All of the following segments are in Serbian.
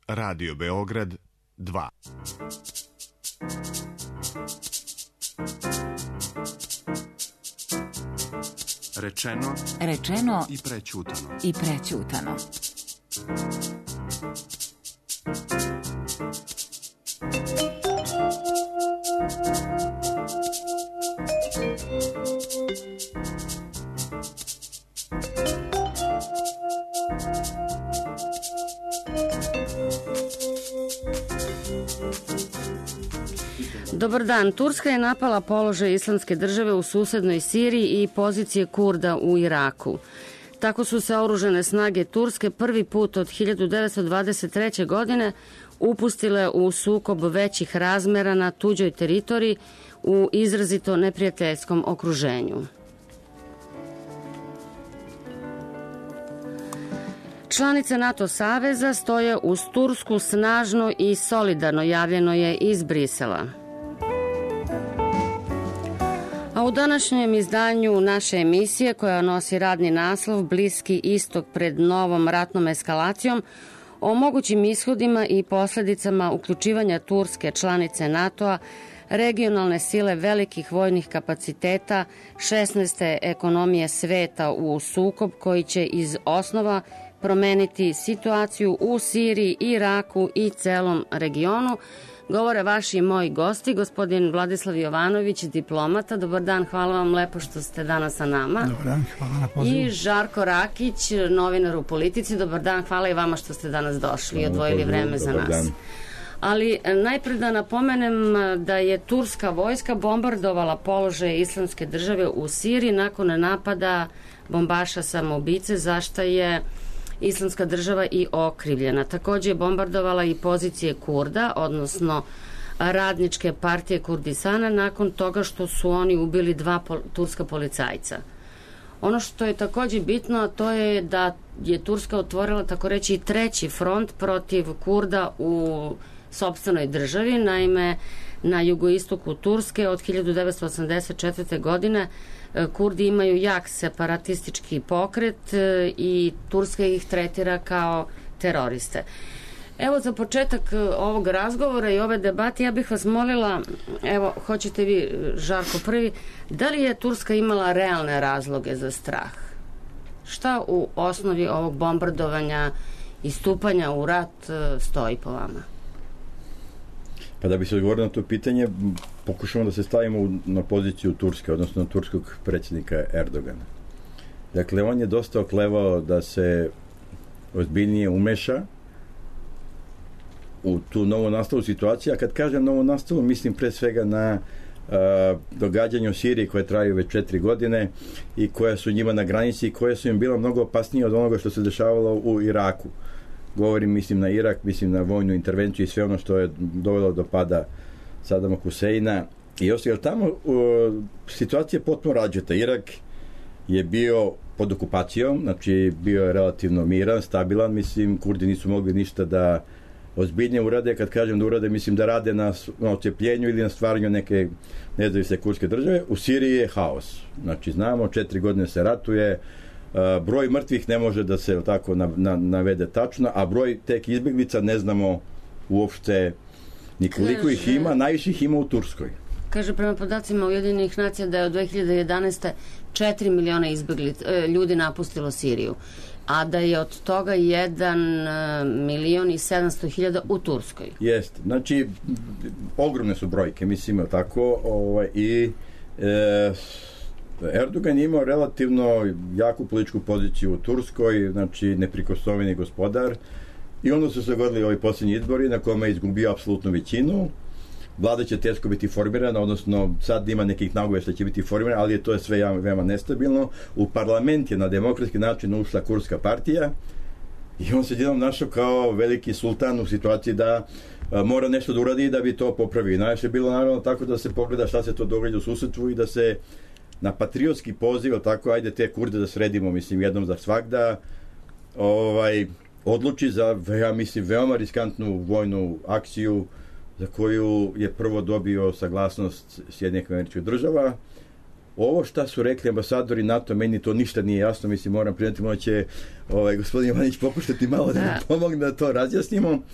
Radio Beograd 2. Rečeno i prećutano. Dobar dan. Turska je napala položaj Islamske države u susednoj Siriji i pozicije Kurda u Iraku. Tako su se oružane snage Turske prvi put od 1923. godine upustile u sukob većih razmera na tuđoj teritoriji u izrazito neprijateljskom okruženju. Članice NATO saveza stoje uz Tursku snažno i solidarno, javljeno je iz Brisela. A u današnjem izdanju naše emisije, koja nosi radni naslov Bliski istok pred novom ratnom eskalacijom, o mogućim ishodima i posledicama uključivanja Turske, članice NATO-a, regionalne sile velikih vojnih kapaciteta, 16. ekonomije sveta u sukob koji će iz osnova promeniti situaciju u Siriji, Iraku i celom regionu, govore vaši i moji gosti, gospodin Vladislav Jovanović, diplomata. Dobar dan, hvala vam lepo što ste danas sa nama. Dobar dan, hvala na pozivu. I Žarko Rakić, novinar u Politici. Dobar dan, hvala i vama što ste danas došli i odvojili vreme za nas. Dan. Ali najpred da napomenem da je turska vojska bombardovala položaje Islamske države u Siriji nakon napada bombaša samoubice, zašta je Islamska država i okrivljena. Takođe je bombardovala i pozicije Kurda, odnosno Radničke partije Kurdistana, nakon toga što su oni ubili 2 turska policajca. Ono što je takođe bitno, to je da je Turska otvorila, tako reći, i treći front protiv Kurda u sopstvenoj državi. Naime, na jugoistoku Turske od 1984. godine Kurdi imaju jak separatistički pokret i Turska ih tretira kao teroriste. Evo, za početak ovog razgovora i ove debate ja bih vas molila, evo, hoćete vi, Žarko, prvi, da li je Turska imala realne razloge za strah? Šta u osnovi ovog bombardovanja i stupanja u rat stoji po vama? Pa da bi se odgovorilo na to pitanje, pokušamo da se stavimo na poziciju Turske, odnosno na turskog predsjednika Erdogana. Dakle, on je dosta oklevao da se ozbiljnije umeša u tu novonastalu situaciju, a kad kažem novonastalu, mislim pre svega na događanja u Siriji koje traju već 4 godine i koja su njima na granici i koja su im bila mnogo opasnije od onoga što se dešavalo u Iraku. Govorim, mislim na Irak, mislim na vojnu intervenciju i sve ono što je dovelo do pada Sadama Huseina i ostalo. Tamo situacija je potpuno različita. Irak je bio pod okupacijom, znači bio je relativno miran, stabilan, mislim, Kurdi nisu mogli ništa da ozbiljnije urade. Kad kažem da urade, mislim da rade na ocepljenju ili na stvaranju neke nezavisne kurdske države. U Siriji je haos. Znači, znamo, 4 godine se ratuje, broj mrtvih ne može da se tako navede tačno, a broj tek izbjeglica ne znamo uopšte nikoliko ih ima, najviše ih ima u Turskoj. Kaže, prema podacima Ujedinjenih nacija da je od 2011. 4 miliona ljudi napustilo Siriju, a da je od toga 1.700.000 u Turskoj. Jeste, znači ogromne su brojke, mislim, tako, i Erdogan je imao relativno jaku političku poziciju u Turskoj, znači neprikosnoveni gospodar, i onda su se dogodili ovi posljednji izbori na kome je izgubio apsolutnu većinu. Vlada će teško biti formirana, odnosno sad ima nekih nagovora što će biti formirana, ali to je sve veoma nestabilno. U parlament je na demokratski način ušla Kurdska partija i on se jednom našao kao veliki sultan u situaciji da mora nešto da uradi da bi to popravio. Najviše je bilo naravno tako da se pogleda šta se to događa u susedstvu i da se na patriotski poziv, tako, ajde te Kurde da sredimo, mislim, jednom za svagda, odluči za, ja mislim, veoma riskantnu vojnu akciju za koju je prvo dobio saglasnost Sjedinjenih Američkih Država. Ovo šta su rekli ambasadori NATO, meni to ništa nije jasno, mislim, moram priznati, možda će gospodin Jovanić pokušati malo da nam pomogne da to razjasnimo.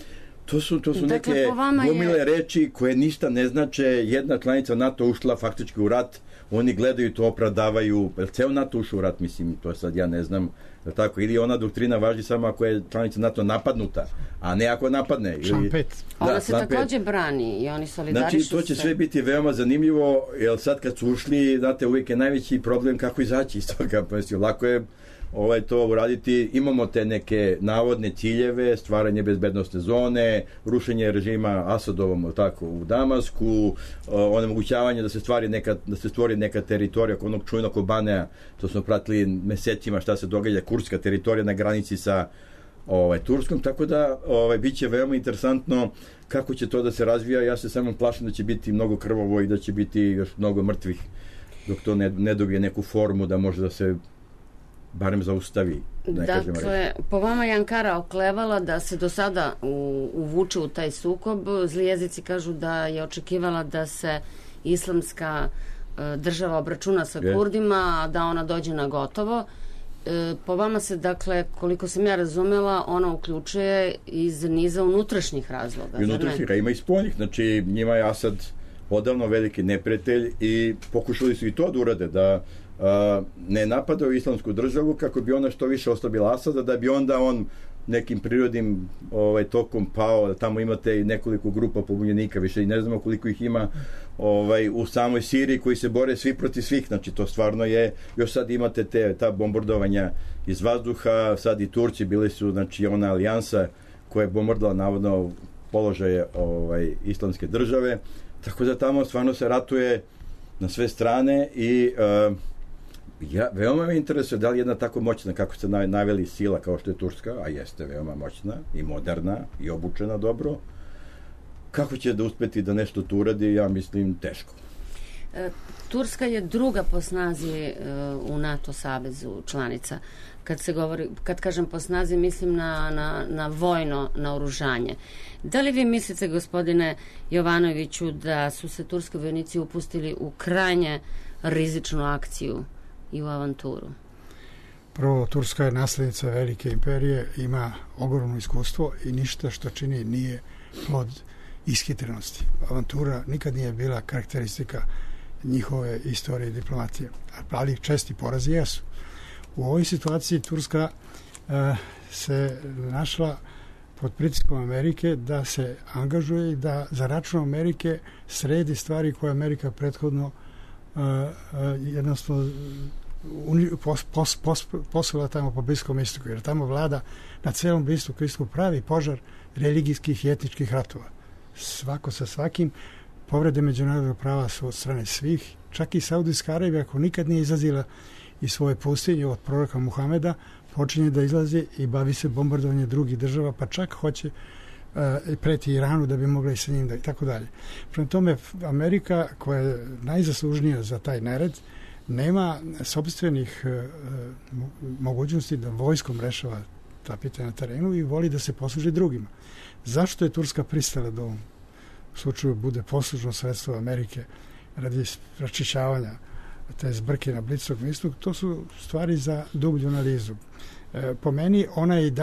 To su dakle, neke gomile reči koje ništa ne znače. Jedna članica NATO ušla faktički u rat, oni gledaju to, opravdavaju. Ceo NATO ušao u rat, mislim, to sad ja ne znam, tako, ili ona doktrina važi samo ako je članica NATO napadnuta, a ne ako napadne. Član 5. Ona se takođe brani i oni solidarišu se. Znači, to će sve biti veoma zanimljivo, jer sad kad su ušli, znate, uvijek je najveći problem kako izaći iz toga. Lako je to uraditi. Imamo te neke navodne ciljeve, stvaranje bezbednostne zone, rušenje režima Asadovom tako u Damasku, onemogućavanje da se stvori neka teritorija oko onog čujnog Kobaneja, to smo pratili mesecima šta se događa, kurska teritorija na granici sa Turskom, tako da bit će veoma interesantno kako će to da se razvija. Ja se samo plašim da će biti mnogo krvavo i da će biti još mnogo mrtvih dok to ne dobije neku formu da može da se barem zaustavi. Dakle, po vama je Ankara oklevala da se do sada uvuče u taj sukob. Zli jezici kažu da je očekivala da se islamska država obračuna sa Kurdima, a da ona dođe na gotovo. Po vama se, dakle, koliko sam ja razumela, ona uključuje iz niza unutrašnjih razloga. I unutrašnjih, a ima i spoljnih. Znači, njima je Asad odavno veliki neprijatelj i pokušali su i to da urade, da ne napadao islamsku državu kako bi ona što više oslabila Asada, da bi onda on nekim prirodnim tokom pao, da tamo imate i nekoliko grupa pobunjenika, više i ne znamo koliko ih ima u samoj Siriji koji se bore svi protiv svih. Znači to stvarno je, još sad imate ta bombardovanja iz vazduha, sad i Turci bili su, znači ona alijansa koja je bombardovala navodno položaje islamske države, tako da tamo stvarno se ratuje na sve strane i veoma me interesuje da li jedna tako moćna, kako ste naveli, sila kao što je Turska, a jeste veoma moćna i moderna i obučena dobro, kako će da uspeti da nešto tu uradi, ja mislim teško. Turska je druga po snazi u NATO savezu članica. Kad kažem po snazi, mislim na vojno naoružanje. Da li vi mislite, gospodine Jovanoviću, da su se turski vojnici upustili u krajnje rizičnu akciju i u avanturu? Prvo, Turska je naslednica velike imperije, ima ogromno iskustvo i ništa što čini nije plod ishitrenosti. Avantura nikad nije bila karakteristika njihove istorije i diplomatije, ali česti porazi jesu. U ovoj situaciji Turska se našla pod pritiskom Amerike da se angažuje i da za račun Amerike sredi stvari koje Amerika prethodno jednostavno poslala tamo po Bliskom istoku, jer tamo vlada na celom Bliskom istoku pravi požar religijskih i etničkih ratova. Svako sa svakim, povrede međunarodnog prava su od strane svih, čak i Saudijska Arabija, ako nikad nije izlazila iz svoje pustinje od proroka Muhameda, počinje da izlazi i bavi se bombardovanje drugih država, pa čak hoće preti Iranu da bi mogla i sa njim da i tako dalje. Prema tome, Amerika, koja je najzaslužnija za taj nered, nema sopstvenih mogućnosti da vojskom rešava ta pitanja na terenu i voli da se posluži drugima. Zašto je Turska pristala da u ovom slučaju bude poslužno sredstvo Amerike radi raščišćavanja te zbrke na Bliskom istoku? To su stvari za dublju analizu. Po meni, ona je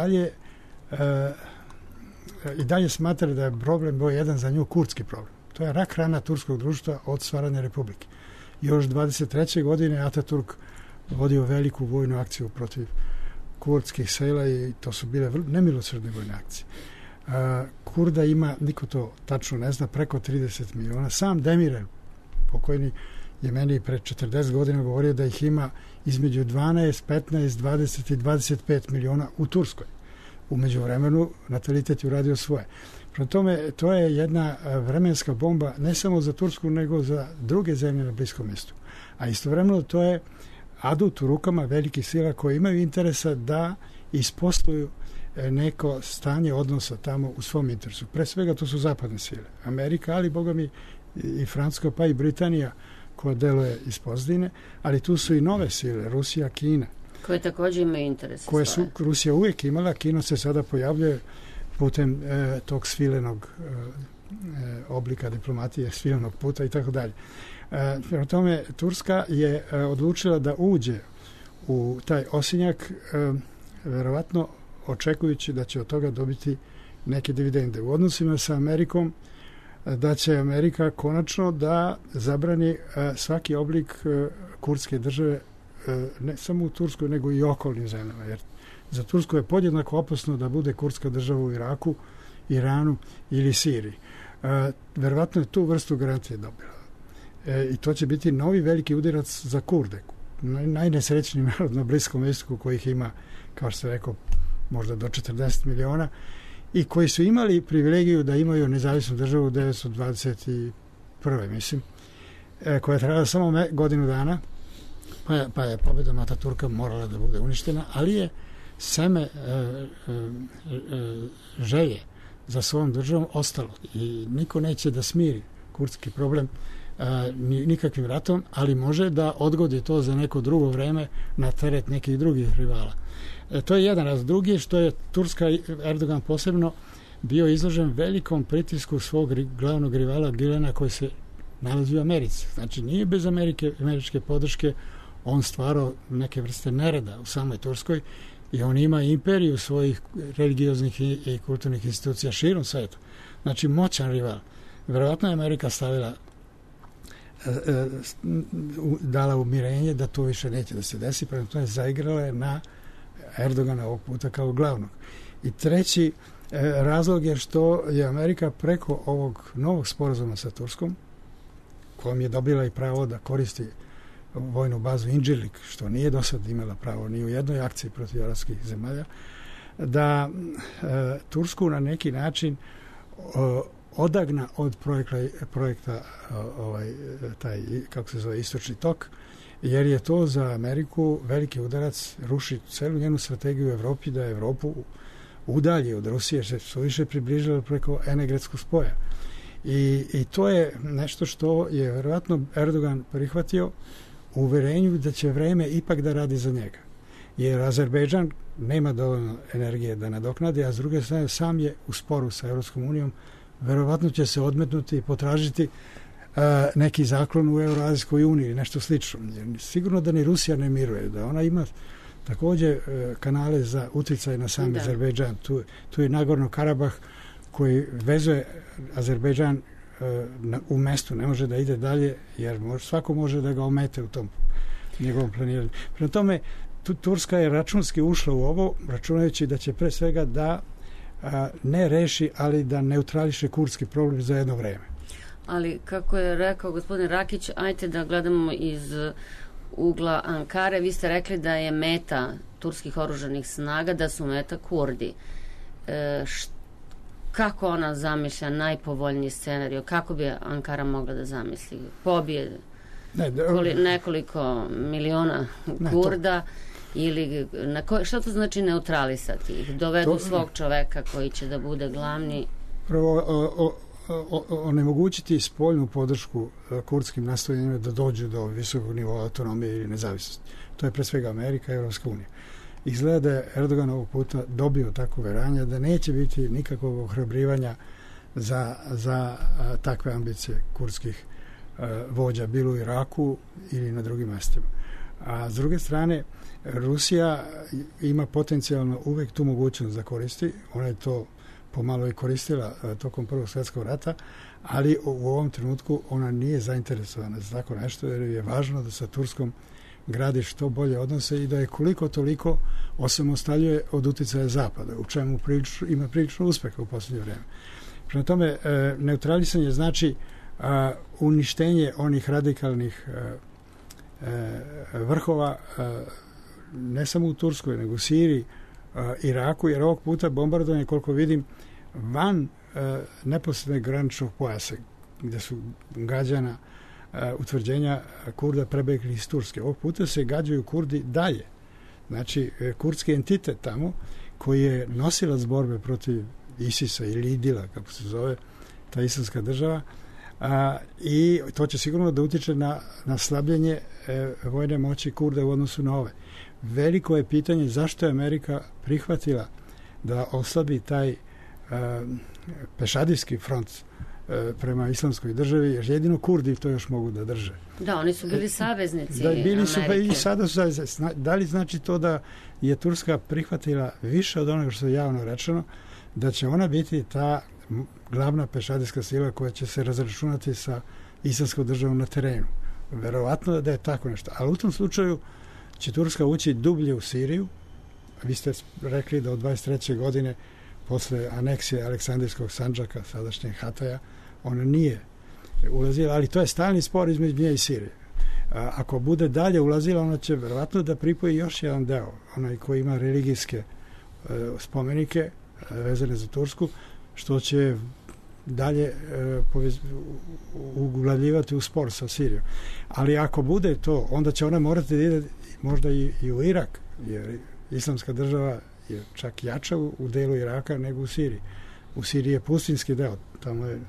i dalje smatra da je problem broj jedan za nju kurdski problem. To je rak rana turskog društva od stvaranja republike. Još 23. godine Ataturk vodio veliku vojnu akciju protiv kurdskih sela i to su bile nemilosrdne vojne akcije. Kurda ima, niko to tačno ne zna, preko 30 miliona. Sam Demirel, pokojni, je meni pre 40 godina govorio da ih ima između 12, 15, 20 i 25 miliona u Turskoj. U međuvremenu natalitet je uradio svoje. Prema tome, to je jedna vremenska bomba ne samo za Tursku, nego za druge zemlje na Bliskom istoku. A istovremeno to je adut u rukama velikih sila koje imaju interesa da ispoštuju neko stanje odnosa tamo u svom interesu. Pre svega to su zapadne sile. Amerika, ali boga mi i Francuska, pa i Britanija koja deluje iz pozdine, ali tu su i nove sile, Rusija, Kina. Koje također imaju interese. Koje su Rusija uvijek imala, Kina se sada pojavljuje putem tog svilenog oblika diplomatije, svilenog puta i tako dalje. Prema tome, Turska je odlučila da uđe u taj osinjak, verovatno očekujući da će od toga dobiti neke dividende. U odnosima sa Amerikom da će Amerika konačno da zabrani svaki oblik kurdske države, ne samo u Turskoj, nego i okolnim zemljama. Jer za Tursku je podjednako opasno da bude kurdska država u Iraku, Iranu ili Siriji. Verovatno je tu vrstu garancije dobila. I to će biti novi veliki udarac za Kurde. Najnesrećniji narod na Bliskom istoku, kojih ima, kao što sam rekao, možda do 40 miliona, i koji su imali privilegiju da imaju nezavisnu državu 1921. mislim, koja je trajala samo godinu dana, pa je pobedom Ataturka morala da bude uništena, ali je seme želje za svojom državom ostalo i niko neće da smiri kurdski problem nikakvim ratom, ali može da odgodi to za neko drugo vreme na teret nekih drugih rivala. To je jedan raz. Drugi je što je Turska, Erdogan posebno, bio izložen velikom pritisku svog glavnog rivala Gülena, koji se nalazi u Americi. Znači nije bez američke podrške on stvarao neke vrste nereda u samoj Turskoj i on ima imperiju svojih religioznih i kulturnih institucija širom sveta. Znači moćan rival. Verovatno je Amerika stavila dala umirenje da to više neće da se desi, prema tome zaigrala je na Erdogana ovog puta kao glavnog. I treći razlog je što je Amerika preko ovog novog sporazuma sa Turskom, kojom je dobila i pravo da koristi vojnu bazu Incirlik, što nije do sad imala pravo ni u jednoj akciji protiv arapskih zemalja, da Tursku na neki način odagna od projekta taj, kako se zove, Istočni tok, jer je to za Ameriku veliki udarac, ruši celu njenu strategiju u Evropi, da Evropu udalji od Rusije, što su više približili preko Enegretskog spoja. I to je nešto što je verovatno Erdogan prihvatio u uverenju da će vreme ipak da radi za njega. Jer Azerbejdžan nema dovoljno energije da nadoknadi, a s druge strane sam je u sporu sa Evropskom unijom, verovatno će se odmetnuti i potražiti neki zaklon u Euroazijskoj uniji ili nešto slično. Sigurno da ni Rusija ne miruje, da ona ima također kanale za uticaj na sam Azerbejdžan. Tu je Nagorno Karabah koji vezuje Azerbejdžan u mestu, ne može da ide dalje, jer svako može da ga omete u tom njegovom planiranju. Prema tome, Turska je računski ušla u ovo, računajući da će pre svega da ne reši, ali da neutrališe kurdski problem za jedno vreme. Ali, kako je rekao gospodin Rakić, ajte da gledamo iz ugla Ankare. Vi ste rekli da je meta turskih oružanih snaga, da su meta Kurdi. Kako ona zamišlja najpovoljniji scenarij? Kako bi Ankara mogla da zamisli? Pobije nekoliko miliona Kurda ili šta to znači neutralisati ih? Dovedu svog čoveka koji će da bude glavni? Prvo, onemogućiti spoljnu podršku kurdskim nastojanjima da dođu do visokog nivoa autonomije ili nezavisnosti. To je pre svega Amerika i Evropska unija. Izgleda da je Erdogan ovog puta dobio takvo uveranje da neće biti nikakvog ohrabrivanja za takve ambicije kurdskih vođa, bilo u Iraku ili na drugim mestima. A s druge strane, Rusija ima potencijalno uvek tu mogućnost da koristi. Ona je to pomalo i koristila tokom Prvog svjetskog rata, ali u ovom trenutku ona nije zainteresovana za tako nešto, jer je važno da sa Turskom gradi što bolje odnose i da je koliko toliko osamostaljuje od uticaja Zapada, u čemu ima prilično uspeha u posljednje vreme. Prema tome, neutralisanje znači uništenje onih radikalnih vrhova ne samo u Turskoj, nego u Siriji, Iraku, jer ovog puta bombardovanje, koliko vidim, van neposrednog graničnog pojasa, gde su gađana utvrđenja Kurda prebegli iz Turske. Ovog puta se gađaju Kurdi dalje. Znači, kurdski entitet tamo, koji je nosilac borbe protiv ISIS-a ili IDIL-a, kako se zove, ta islamska država, i to će sigurno da utiče na slabljenje vojne moći Kurda u odnosu na ove. Veliko je pitanje zašto je Amerika prihvatila da oslabi taj pešadijski front prema islamskoj državi, jer jedino Kurdi to još mogu da drže. Da, oni su bili saveznici bili su, Amerike. Pa i sada su saveznici. Da li znači to da je Turska prihvatila više od onoga što je javno rečeno? da će ona biti ta glavna pešadijska sila koja će se razračunati sa islamskom državom na terenu. Verovatno da je tako nešto. Ali u tom slučaju će Turska ući dublje u Siriju. Vi ste rekli da od 23. godine posle aneksije Aleksandrijskog Sandžaka, sadašnjeg Hataja, ona nije ulazila, ali to je stalni spor između nje i Sirije. Ako bude dalje ulazila, ona će verovatno da pripoji još jedan deo, onaj koji ima religijske spomenike vezane za Tursku, što će dalje uglavljivati u spor sa Sirijom. Ali ako bude to, onda će ona morati da ide možda i u Irak, jer islamska država je čak jača u delu Iraka nego u Siriji. U Siriji je pustinski deo, tamo je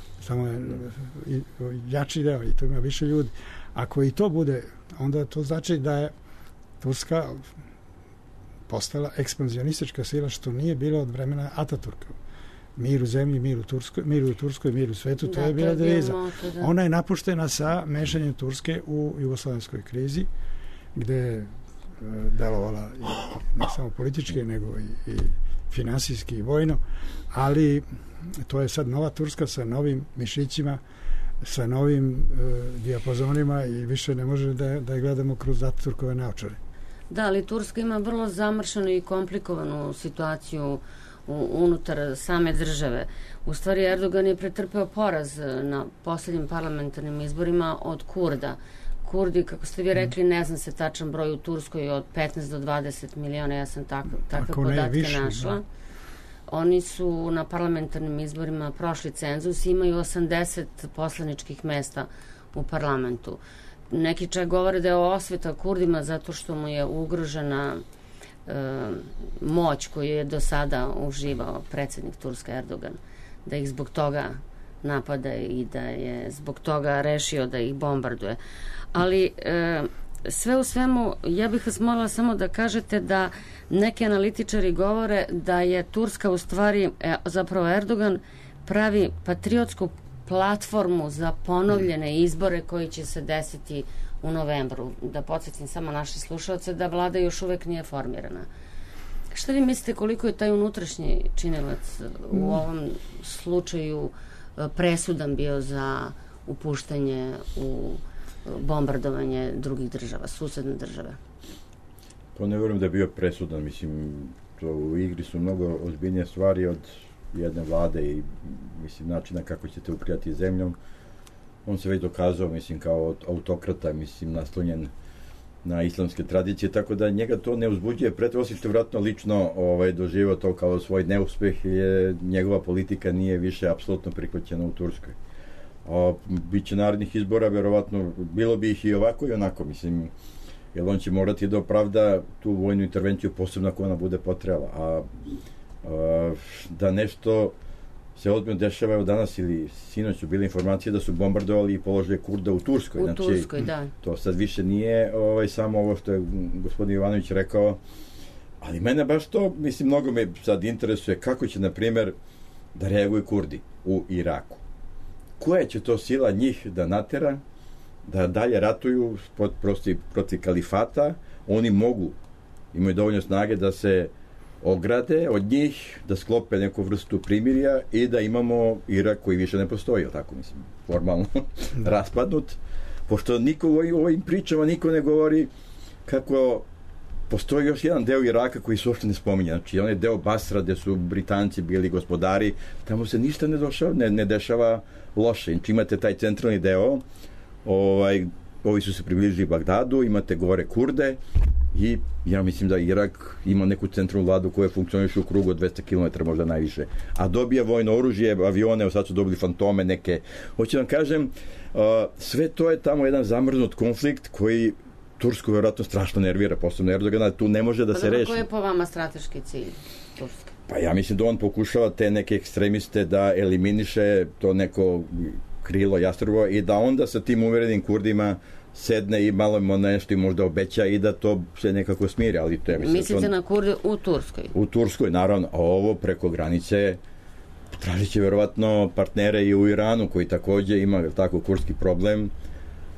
jači deo i to ima više ljudi. Ako i to bude, onda to znači da je Turska postala ekspanzionistička sila, što nije bilo od vremena Ataturka. Mir u zemlji, mir u Turskoj, mir u svetu, to je bila deviza. Ona je napuštena sa mešanjem Turske u jugoslovenskoj krizi, gde je delovala ne samo politički, nego i finansijski i vojno, ali to je sad nova Turska sa novim mišićima, sa novim dijapazonima i više ne može da je gledamo kroz Ataturkove naočare. Da, ali Turska ima vrlo zamršenu i komplikovanu situaciju unutar same države. U stvari, Erdogan je pretrpeo poraz na poslednjim parlamentarnim izborima od Kurda. Kurdi, kako ste vi rekli, ne znam se tačan broj u Turskoj, od 15 do 20 miliona, ja sam takve podatke našla. Da. Oni su na parlamentarnim izborima prošli cenzus i imaju 80 poslaničkih mesta u parlamentu. Neki čak govore da je osveta Kurdima zato što mu je ugrožena moć koju je do sada uživao predsjednik Turske Erdogan, da ih zbog toga napada i da je zbog toga rešio da ih bombarduje. Ali sve u svemu, ja bih vas molila samo da kažete da neki analitičari govore da je Turska u stvari, zapravo Erdogan pravi patriotsku platformu za ponovljene izbore koji će se desiti u novembru. Da podsjetim samo naše slušalce da vlada još uvek nije formirana. Šta vi mislite koliko je taj unutrašnji činilac u ovom slučaju presudan bio za upuštanje u bombardovanje drugih država, susedne države? To ne vjerujem da je bio presudan. Mislim, to u igri su mnogo ozbiljnije stvari od jedne vlade i mislim načina kako ćete upravljati zemljom. On se već dokazao, mislim, kao autokrata, mislim, naslonjen na islamske tradicije, tako da njega to ne uzbuđuje. Osim što vratno lično doživio to kao svoj neuspeh, njegova politika nije više apsolutno prihvaćena u Turskoj. Biće narednih izbora, verovatno, bilo bi ih i ovako i onako, mislim, jer on će morati da opravda tu vojnu intervenciju, posebno ako ona bude potrebala. A da nešto se ozbiljno dešava, evo danas ili sinoć su bile informacije da su bombardovali i položaje Kurda u Turskoj. U Turskoj, da. To sad više nije samo ovo što je gospodin Jovanović rekao, ali mene baš to, mislim, mnogo me sad interesuje kako će, na primjer, da reaguju Kurdi u Iraku. Koja će to sila njih da natera da dalje ratuju protiv kalifata? Oni imaju dovoljno snage da se ograde od njih, da sklope neku vrstu primirja i da imamo Irak koji više ne postoji, tako mislim, formalno raspadnut. Pošto niko u ovim pričama niko ne govori kako postoji još jedan deo Iraka koji se uopšte ne spominje. Znači, on je deo Basra gde su Britanci bili gospodari, tamo se ništa ne dešava loše. Znači, imate taj centralni deo, ovi su se približili Bagdadu, imate gore Kurde i ja mislim da Irak ima neku centralnu vladu koja funkcioniše u krugu od 200 km, možda najviše. A dobija vojno oružje, avione, sad su dobili fantome neke. Hoću vam kažem, sve to je tamo jedan zamrznut konflikt koji Tursku vjerojatno strašno nervira, posebno Erdogana, tu ne može da se reši. Koji je po vama strateški cilj Turske? Pa ja mislim da on pokušava te neke ekstremiste da eliminiše, to neko krilo Jastrebo, i da onda sa tim uverenim Kurdima sedne i malo nešto i možda obeća i da to se nekako smiri, ali to je... Mislite na Kurde u Turskoj? U Turskoj, naravno, a ovo preko granice tražit će verovatno partnere i u Iranu, koji takođe ima tako kurdski problem,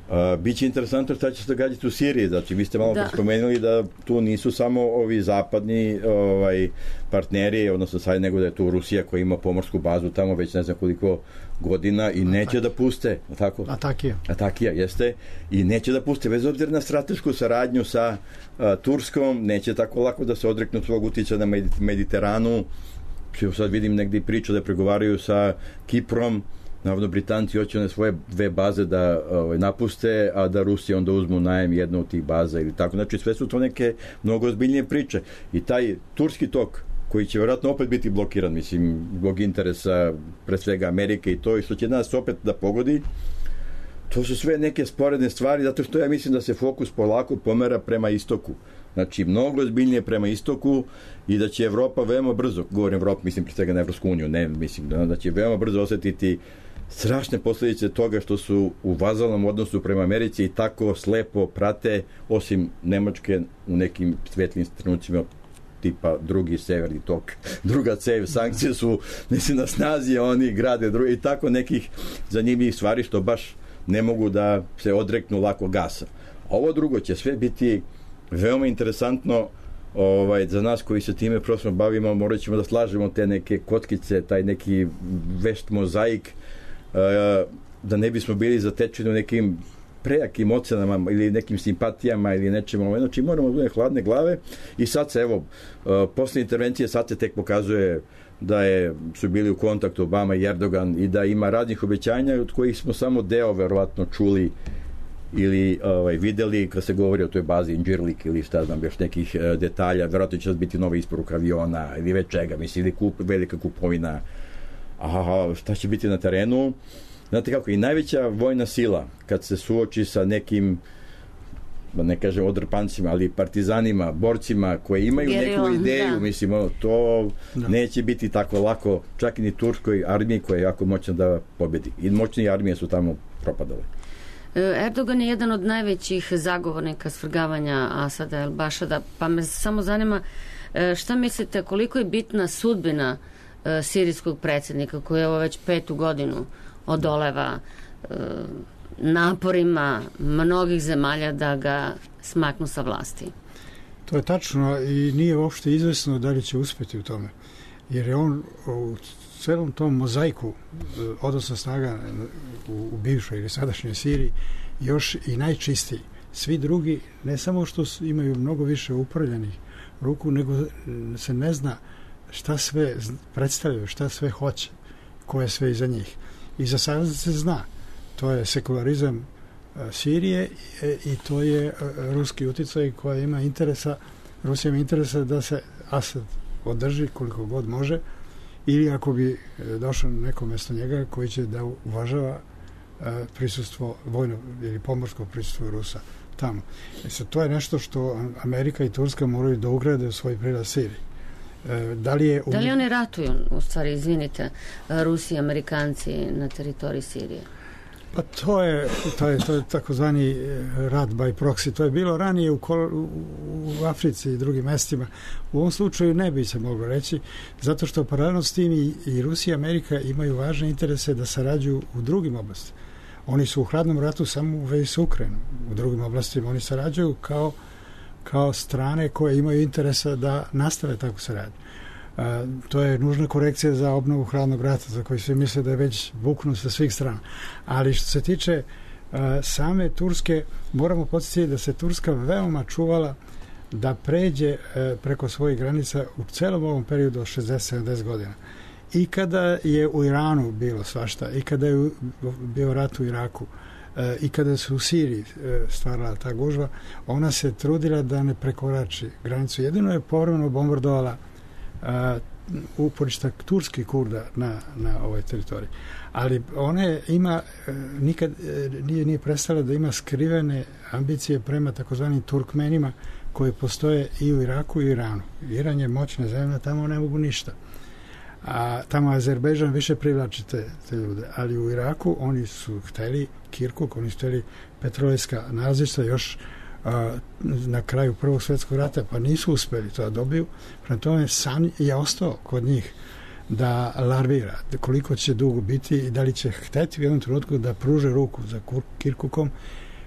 Biće interesantno šta će se događati u Siriji. Znači, vi ste malo spomenuli da tu nisu samo ovi zapadni partneri, odnosno sad nego da je tu Rusija koja ima pomorsku bazu tamo već ne znam koliko godina i neće da puste. Tako? Atakija, jeste. I neće da puste, bez obzira na stratešku saradnju sa Turskom, neće tako lako da se odreknu svog uticaja na Mediteranu. Sad vidim negdje priču da pregovaraju sa Kiprom. Navodno Britanci hoće one svoje 2 baze da napuste, a da Rusija onda uzmu najem jednu od tih baza ili tako. Znači sve su to neke mnogo ozbiljnije priče. I taj turski tok koji će vjerojatno opet biti blokiran, mislim, zbog interesa pre svega Amerike i to, i što će nas opet da pogodi, to su sve neke sporedne stvari, zato što ja mislim da se fokus polako pomera prema istoku. Znači, mnogo ozbiljnije prema istoku i da će Evropa veoma brzo, govorim Evropa, mislim pre svega na Evropsku uniju, ne mislim da će veoma brzo osjetiti strašne posljedice toga što su u vazalnom odnosu prema Americi i tako slepo prate, osim Nemačke u nekim svetlim trenucima tipa drugi severni tok, druga cev, sankcije su mislim na snazi, oni grade drugi, i tako nekih zanimljivih stvari što baš ne mogu da se odreknu lako gasa. Ovo drugo će sve biti veoma interesantno za nas koji se time prosto bavimo, morat ćemo da slažemo te neke kockice, taj neki vešt mozaik, da ne bismo bili zatečeni u nekim prejakim ocenama ili nekim simpatijama ili nečemu. Znači moramo da hladne glave i sad se, evo, posle intervencije sad se tek pokazuje da su bili u kontaktu Obama i Erdogan i da ima raznih obećanja od kojih smo samo deo verovatno čuli ili videli kad se govori o toj bazi Incirlik ili šta znam još nekih detalja. Verovatno će biti nova isporuka aviona ili već čega, mislim, ili velika kupovina. Šta će biti na terenu? Znate kako, i najveća vojna sila kad se suoči sa nekim, ne kažem odrpancima, ali partizanima, borcima koji imaju neku ideju, mislim, to neće biti tako lako, čak i ni turskoj armiji koja je jako moćna da pobedi. I moćne armije su tamo propadale. Erdogan je jedan od najvećih zagovornika svrgavanja Asada el-Bašada, pa me samo zanima šta mislite, koliko je bitna sudbina sirijskog predsjednika koji je ovo već 5. godinu odoleva naporima mnogih zemalja da ga smaknu sa vlasti? To je tačno i nije uopšte izvesno da li će uspjeti u tome. Jer je on u celom tom mozaiku odnosno snaga u bivšoj ili sadašnjoj Siriji još i najčistiji. Svi drugi ne samo što imaju mnogo više upravljanih ruku, nego se ne zna šta sve predstavljaju, šta sve hoće, ko je sve iza njih. I za sada se zna. To je sekularizam Sirije i to je ruski uticaj koja ima interesa, Rusija ima interesa da se Asad održi koliko god može, ili ako bi došao na neko mjesto njega koji će da uvažava prisustvo vojno ili pomorsko prisustvo Rusa tamo. To je nešto što Amerika i Turska moraju da ugrade u svoj prilaz Siriji. Da li oni ratuju, u stvari, izvinite, Rusi i Amerikanci na teritoriji Sirije? Pa to je takozvani rat by proxy. To je bilo ranije u Africi i drugim mestima. U ovom slučaju ne bi se moglo reći, zato što paralelno s tim i Rusija i Amerika imaju važne interese da sarađuju u drugim oblastima. Oni su u hladnom ratu samo u vezi s Ukrajinom. U drugim oblastima oni sarađuju kao strane koje imaju interesa da nastave tako saradnju. To je nužna korekcija za obnovu hladnog rata, za koji svi misle da je već buknut sa svih strana. Ali što se tiče same Turske, moramo podsjetiti da se Turska veoma čuvala da pređe preko svojih granica u celom ovom periodu od 60-70 godina. I kada je u Iranu bilo svašta, i kada je bio rat u Iraku, i kada se u Siriji stvarala ta gužva, ona se trudila da ne prekorači granicu. Jedino je povremeno bombardovala uporišta turskih Kurda na ovoj teritoriji. Ali ona ima nikad nije prestala da ima skrivene ambicije prema takozvanim Turkmenima koji postoje i u Iraku i u Iranu. Iran je moćna zemlja, tamo ne mogu ništa. A tamo Azerbejdžan više privlači te ljude. Ali u Iraku oni su hteli Kirkuk, oni su hteli petrolejska nalazišta još na kraju Prvog svjetskog rata, pa nisu uspjeli to da dobiju. Prema tome san je ostao kod njih da larvira, koliko će dugo biti i da li će hteti u jednom trenutku da pruže ruku za Kirkukom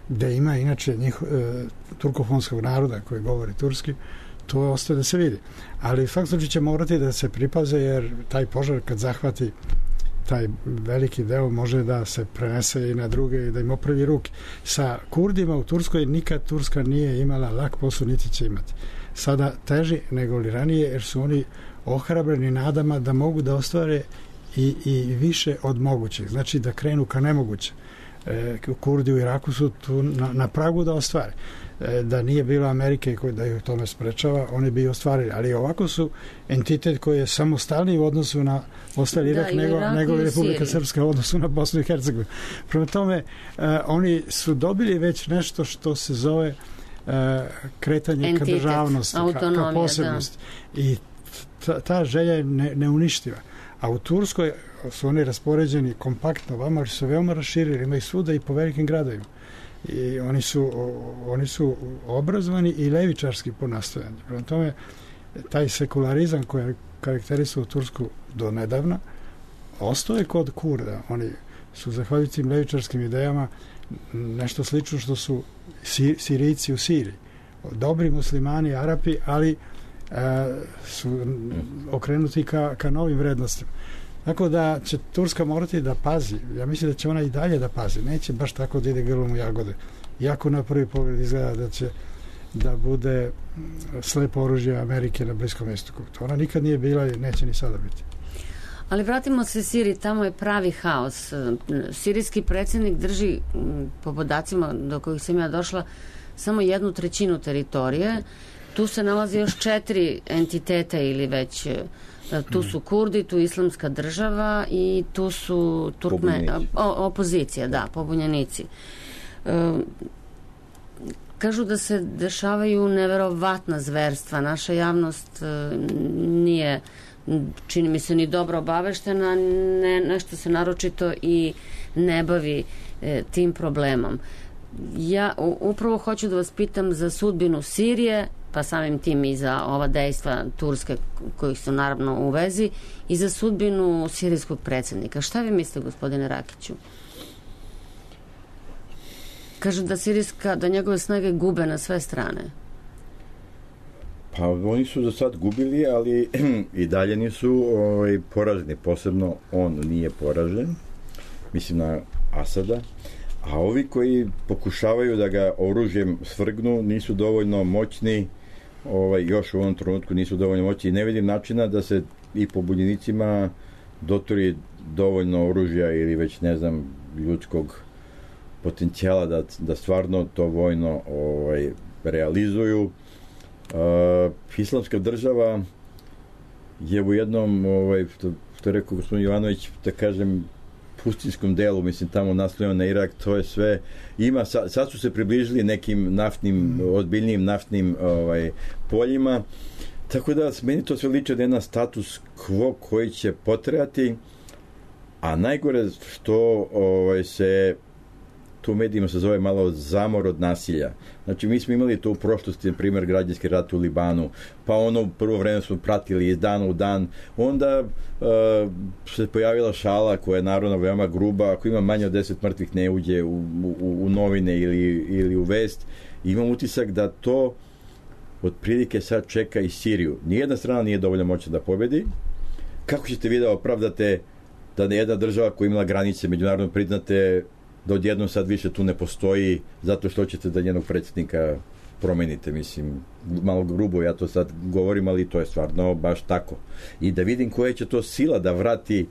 gde ima inače turkofonskog naroda koji govori turski, to ostaje da se vidi. Ali u svakom slučaju će morati da se pripaze, jer taj požar kad zahvati taj veliki deo može da se prenese i na druge i da im opravi ruke. Sa Kurdima u Turskoj nikad Turska nije imala lak posao, niti će imati. Sada teži nego li ranije, jer su oni ohrabreni nadama da mogu da ostvare i više od mogućeg. Znači da krenu ka nemoguće. Kurdi u Iraku su tu na pragu da ostvare. Da nije bilo Amerike da ih tome sprečava, oni bi ostvarili. Ali ovako su entitet koji je samostalniji u odnosu na ostali Irak nego Republika Srpska u odnosu na Bosnu i Hercegovinu. Prema tome, oni su dobili već nešto što se zove kretanje entitet, ka državnosti, ka posebnosti. Da. I ta želja je neuništiva. A u Turskoj su oni raspoređeni kompaktno, vama su veoma raširili, ima i svuda i po velikim gradovima. I oni su obrazovani i levičarski po nastojanju. Prema tome, taj sekularizam koji je karakterisao Tursku do nedavna, ostaje kod Kurda. Oni su, zahvaljujući tim levičarskim idejama, nešto slično što su Sirijci u Siriji. Dobri muslimani, Arapi, ali su okrenuti ka novim vrednostima. Tako da će Turska morati da pazi. Ja mislim da će ona i dalje da pazi. Neće baš tako da ide grlom u jagode. Iako na prvi pogled izgleda da će da bude slepo oružje Amerike na Bliskom istoku. To ona nikad nije bila i neće ni sada biti. Ali vratimo se Siriji, tamo je pravi haos. Sirijski predsjednik drži, po podacima do kojih sam ja došla, samo 1/3 teritorije. Tu se nalazi još 4 entiteta ili već tu su Kurdi, tu Islamska država i tu su opozicija, da, pobunjenici. Kažu da se dešavaju neverovatna zverstva. Naša javnost nije, čini mi se, ni dobro obaveštena, nešto se naročito i ne bavi tim problemom. Ja upravo hoću da vas pitam za sudbinu Sirije, pa samim tim i za ova dejstva Turske kojih su naravno u vezi, i za sudbinu sirijskog predsjednika. Šta vi mislite, gospodine Rakiću? Kažu da njegove snage gube na sve strane. Pa oni su do sad gubili, ali i dalje nisu poraženi. Posebno on nije poražen. Mislim na Asada. A ovi koji pokušavaju da ga oružjem svrgnu nisu dovoljno moćni, još u ovom trenutku nisu dovoljno moćni i ne vidim načina da se i pobunjenicima dotori dovoljno oružja ili već ne znam ljudskog potencijala da stvarno to vojno realizuju. Islamska država je u jednom, što je rekao gospodin Jovanović, da kažem, pustinskom delu, mislim, tamo naslonjeno na Irak, to je sve, ima, sad su se približili nekim naftnim, ozbiljnim naftnim poljima, tako da meni to sve liče da je jedan status quo koji će potrajati, a najgore što se tu u medijima se zove malo zamor od nasilja. Znači, mi smo imali to u prošlosti, na primjer, građanski rat u Libanu, pa u prvo vreme smo pratili iz dana u dan, onda se pojavila šala koja je naravno veoma gruba, ako ima manje od 10 mrtvih ne uđe u novine ili u vest. Imam utisak da to otprilike sad čeka i Siriju. Nijedna strana nije dovoljno moćna da pobedi. Kako ćete vi da opravdate da jedna država koja imala granice međunarodno priznate, da odjednom sad više tu ne postoji zato što ćete da njenog predsjednika promenite, mislim, malo grubo ja to sad govorim, ali to je stvarno baš tako. I da vidim koja će to sila da vrati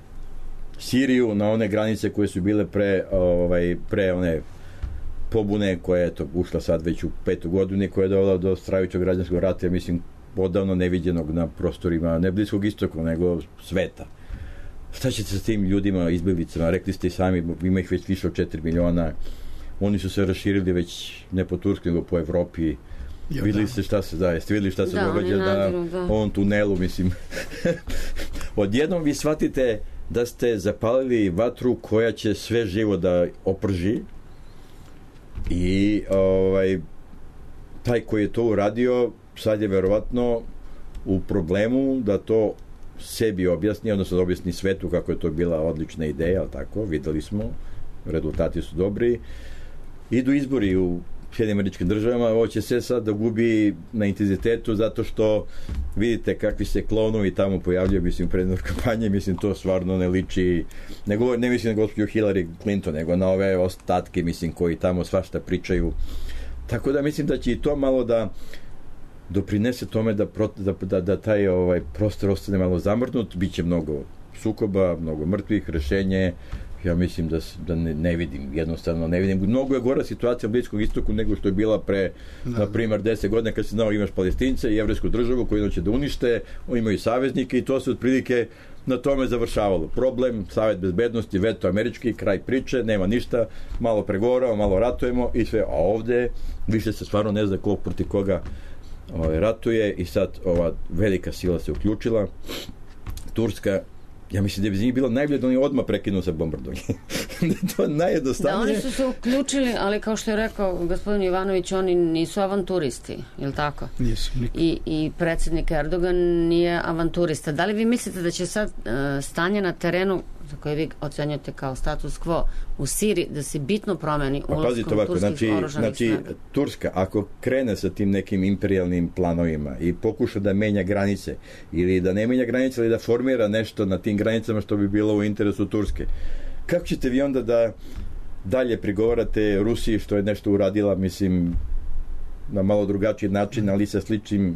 Siriju na one granice koje su bile pre one pobune koja je ušla sad već u 5. godinu i koja je dovela do stravičnog građanskog rata, ja mislim, odavno neviđenog na prostorima ne Bliskog istoka, nego sveta. Šta ćete sa tim ljudima, izbjeglicama? Rekli ste i sami, ima ih već više od 4 miliona. Oni su se raširili već ne po Turskoj, nego po Evropi. Videli ste šta se jeste videli šta se događa na ovom tunelu, mislim. Odjednom vi shvatite da ste zapalili vatru koja će sve živo da oprži i taj koji je to uradio sad je verovatno u problemu da to sebi objasni, odnosno da objasni svetu kako je to bila odlična ideja, ali tako, videli smo, rezultati su dobri. idu izbori u Sjedinjenim Američkim Državama, ovo će sve sad da gubi na intenzitetu zato što vidite kakvi se klonovi tamo pojavljaju, mislim, u prednoj kampanje, mislim, to stvarno ne liči, ne mislim na gospođu Hillary Clinton, nego na ove ostatke, mislim, koji tamo svašta pričaju. Tako da mislim da će i to malo da doprinese tome da taj prostor ostane malo zamrznut, bit će mnogo sukoba, mnogo mrtvih, rešenje. Ja mislim da ne vidim, jednostavno ne vidim. Mnogo je gora situacija u Bliskom istoku nego što je bila pre, na primjer, 10 godina kad se znao imaš Palestince i jevrijsku državu koju hoće da unište, oni imaju saveznike i to se otprilike na tome završavalo. Problem, Savet bezbednosti, veto američki, kraj priče, nema ništa, malo pregovaramo, malo ratujemo i sve, a ovde više se stvarno ne zna ko protiv koga ratuje i sad ova velika sila se uključila, Turska. Ja mislim da bi njih bilo najbolje da oni odmah prekinu sa bombardovanjem. To je najjednostavnije. Da, oni su se uključili, ali kao što je rekao gospodin Jovanović, oni nisu avanturisti, je li tako? Nisu. I predsjednik Erdogan nije avanturista. Da li vi mislite da će sad stanje na terenu, za koje vi ocenjujete kao status quo u Siriji, da se bitno promeni ulaskom turskih oružanih snaga? Turska, ako krene sa tim nekim imperijalnim planovima i pokuša da menja granice, ili da ne menja granice, ili da formira nešto na tim granicama što bi bilo u interesu Turske, kako ćete vi onda da dalje prigovarate Rusiji što je nešto uradila, mislim, na malo drugačiji način, ali sa sličnim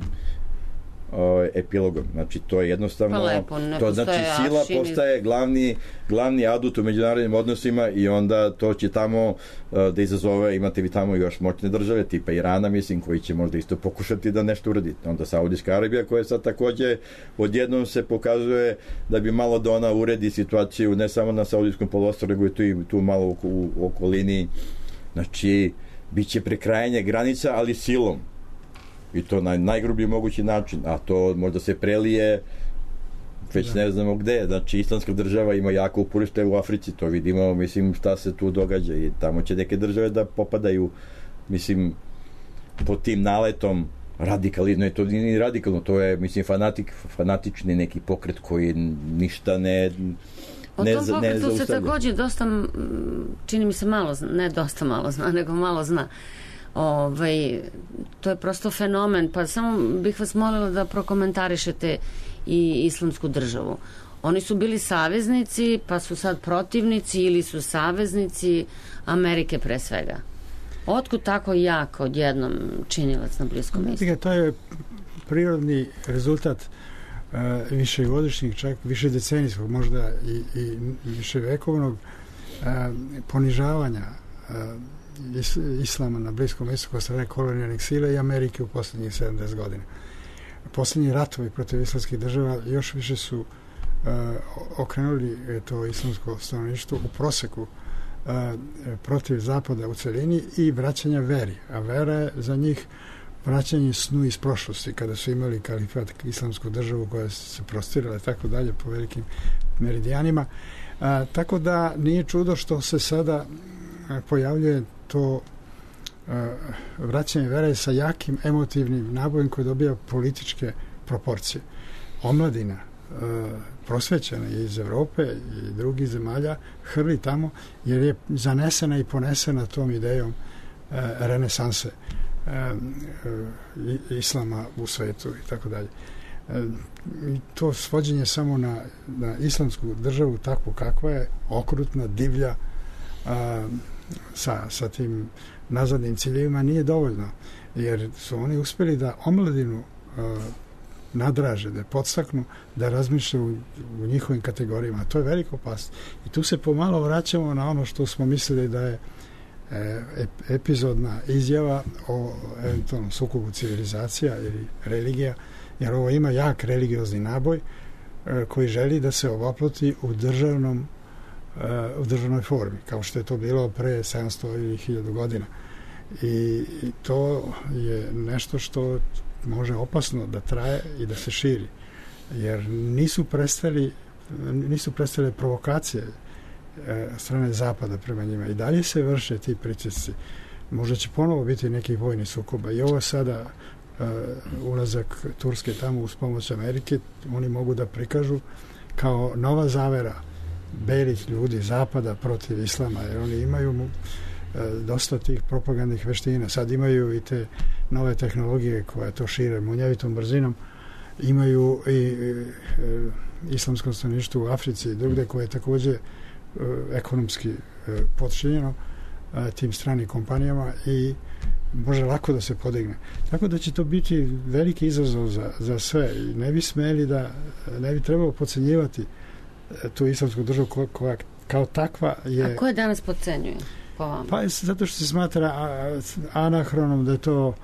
epilogom. Znači, to je jednostavno... to znači, sila postaje glavni adut u međunarodnim odnosima i onda to će tamo da izazove, imate vi tamo još moćne države, tipa Irana, mislim, koji će možda isto pokušati da nešto uradi. Onda Saudijska Arabija, koja sad takođe odjednom se pokazuje da bi malo da ona uredi situaciju ne samo na Saudijskom poluostrvu, nego i tu malo u okolini. Znači, bit će prekrajanje granica, ali silom. I to na najgrublji mogući način, a to možda se prelije već ne znamo gde. Znači, Islamska država ima jako uporište u Africi, to vidimo, mislim, šta se tu događa i tamo će neke države da popadaju, mislim, pod tim naletom radikalizma. To nije radikalno, to je, mislim, fanatični neki pokret koji ništa ne o tom pokretu se takođe dosta, čini mi se malo, ne dosta malo zna, nego malo zna. To je prosto fenomen, pa samo bih vas molila da prokomentarišete i Islamsku državu. Oni su bili saveznici, pa su sad protivnici ili su saveznici Amerike pre svega. Otkud tako jako odjednom činilac na Bliskom istoku? To je prirodni rezultat višegodišnjeg, čak više decenijskog, možda i viševekovnog ponižavanja Islama na Bliskom istoku od strane kolonijalnih sila i Amerike u poslednjih 70 godina. Poslednji ratovi protiv islamskih država još više su okrenuli to islamsko stanovništvo u proseku protiv zapada u celini i vraćanja veri. A vera je za njih vraćanje snu iz prošlosti, kada su imali kalifat, islamsku državu koja se prostirala i tako dalje po velikim meridijanima. Tako da nije čudo što se sada pojavljuje to vraćanje vere sa jakim emotivnim nabojem koji dobija političke proporcije. Omladina prosvećena iz Evrope i drugih zemalja hrli tamo jer je zanesena i ponesena tom idejom renesanse islama u svetu i tako dalje. I to svođenje samo na islamsku državu takvu kakva je, okrutna, divlja, sa tim nazadnim ciljevima nije dovoljno, jer su oni uspeli da omladinu nadraže, da podstaknu da razmišljaju u njihovim kategorijama. To je veliko opasnost. I tu se pomalo vraćamo na ono što smo mislili da je epizodna izjava o eventualnom sukobu civilizacija ili religija, jer ovo ima jak religiozni naboj koji želi da se ovaploti u državnoj formi, kao što je to bilo pre 700 ili 1000 godina. I to je nešto što može opasno da traje i da se širi, jer nisu prestale provokacije strane zapada prema njima. I dalje se vrše ti pritisci. Možda će ponovo biti nekih vojnih sukoba. I ovo sada ulazak Turske tamo uz pomoć Amerike, oni mogu da prikažu kao nova zavera belih ljudi zapada protiv islama, jer oni imaju dosta tih propagandnih veština. Sad imaju i te nove tehnologije koje to šire munjevitom brzinom. Imaju i islamsko stanovništvo u Africi i drugde koje je takođe ekonomski potčinjeno tim stranim kompanijama i može lako da se podigne. Tako da će to biti veliki izazov za sve i ne bi trebalo podcenjivati tu islamsku državu koja kao takva je... A ko je danas podcenjuje po vama? Pa zato što se smatra anahronom, da je to